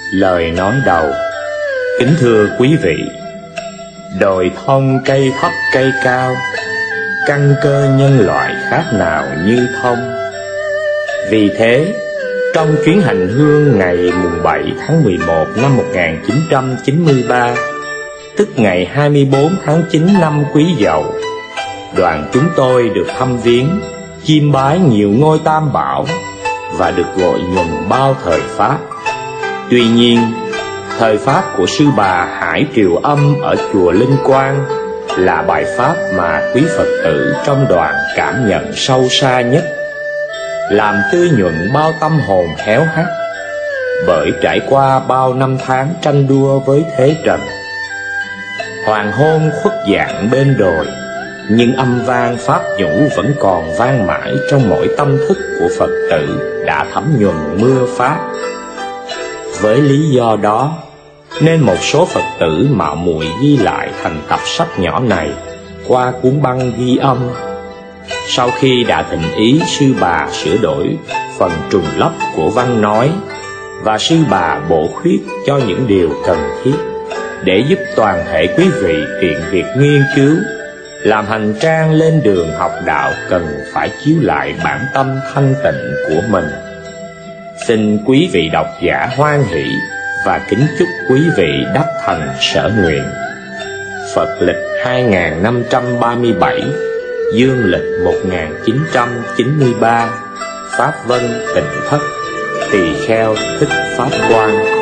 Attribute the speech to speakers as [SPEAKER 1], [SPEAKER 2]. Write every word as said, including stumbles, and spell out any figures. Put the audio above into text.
[SPEAKER 1] Lời nói đầu. Kính thưa quý vị, đồi thông cây thấp cây cao, căn cơ nhân loại khác nào như thông. Vì thế, trong chuyến hành hương ngày mùng bảy tháng mười một năm một nghìn chín trăm chín mươi ba, tức ngày hai mươi bốn tháng chín năm Quý Dậu, đoàn chúng tôi được thăm viếng, chiêm bái nhiều ngôi tam bảo và được gọi nhìn bao thời Pháp. Tuy nhiên, thời Pháp của sư bà Hải Triều Âm ở chùa Linh Quang là bài Pháp mà quý Phật tử trong đoàn cảm nhận sâu xa nhất, làm tươi nhuận bao tâm hồn héo hắt, bởi trải qua bao năm tháng tranh đua với thế trần. Hoàng hôn khuất dạng bên đồi, nhưng âm vang pháp nhũ vẫn còn vang mãi trong mỗi tâm thức của Phật tử đã thấm nhuần mưa Pháp. Với lý do đó, nên một số Phật tử mạo muội ghi lại thành tập sách nhỏ này qua cuốn băng ghi âm. Sau khi đã thỉnh ý sư bà sửa đổi phần trùng lấp của văn nói, và sư bà bổ khuyết cho những điều cần thiết để giúp toàn thể quý vị tiện việc nghiên cứu, làm hành trang lên đường học đạo cần phải chiếu lại bản tâm thanh tịnh của mình. Xin quý vị độc giả hoan hỷ và kính chúc quý vị đắc thành sở nguyện. Phật lịch hai nghìn năm trăm ba mươi bảy, dương lịch một nghìn chín trăm chín mươi ba, Pháp Vân Tịnh Thất, Tỳ Kheo Thích Pháp Quang.